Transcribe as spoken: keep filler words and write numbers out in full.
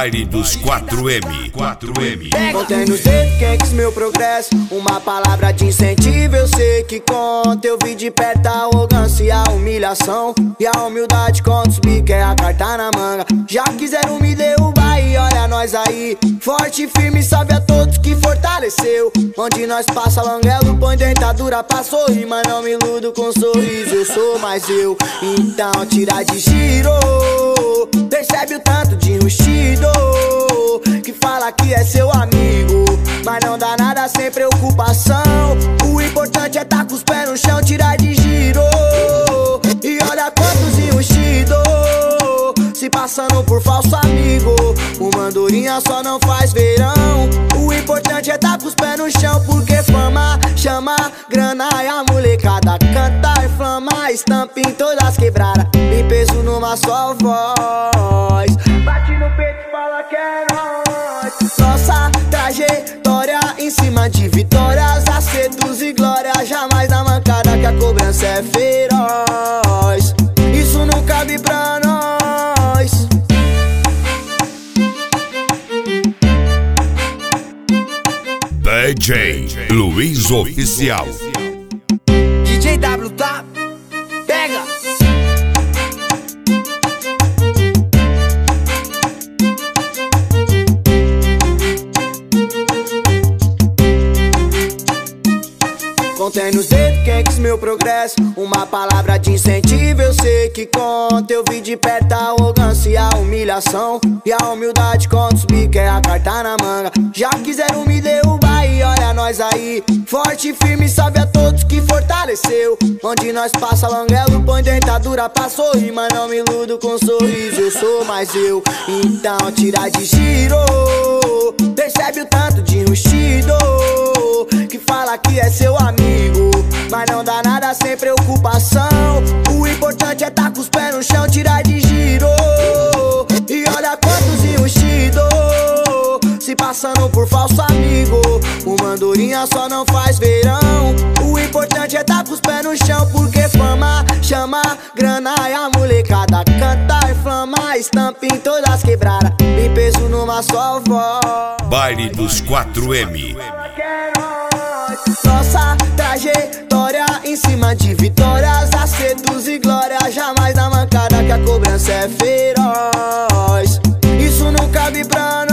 Baile dos quatro M. quatro M. Contém nos dedos quem quis meu progresso. Uma palavra de incentivo eu sei que conta. Eu vi de perto a arrogância e a humilhação. E a humildade quando subir quer a carta na manga. Já quiseram me derrubar e olha nós aí. Forte e firme, sabe a todos que fortaleceu. Onde nós passa languelo, põe dentadura pra sorrir. Mas não me iludo com sorriso, eu sou mais eu. Então tira de giro. Percebe o tanto de rustido que fala que é seu amigo, mas não dá nada sem preocupação. O importante é tá com os pés no chão, tirar de giro. E olha quantos enrustidos se passando por falso amigo. Uma andorinha só não faz verão. O importante é tá com os pés no chão, porque fama chama grana e a molecada canta e flama. Estampa em todas as quebradas, em peso numa só voz. Bate no peito e fala que é nóis. Nossa trajetória em cima de vitórias, acertos e glórias. Jamais na mancada que a cobrança é feroz. Isso não cabe pra nós. D J Luiz Oficial. D J W, tá? Pega! Contém nos dedos quem quis meu progresso. Uma palavra de incentivo eu sei que conta. Eu vi de perto a arrogância e a humilhação. E a humildade quando subir quer a carta na manga. Já quiseram me derrubar e olha nós aí. Forte e firme, sabe a todos que fortaleceu. Onde nós passa languelo, põe dentadura pra sorrir. Mas não me iludo com sorriso, eu sou mais eu. Então tira de giro. Percebe o tanto de rustido que fala que é seu amigo, mas não dá nada sem preocupação. O importante é tá com os pés no chão, tirar de giro. E olha quantos enrustidos se passando por falso amigo. Uma andorinha só não faz verão. O importante é tá com os pés no chão, porque fama chama grana e a molecada canta e flama. Estampa em todas as quebradas, em peso numa só voz. Baile dos quatro M. Nossa trajetória em cima de vitórias, acertos e glórias. Jamais na mancada que a cobrança é feroz. Isso não cabe pra nós.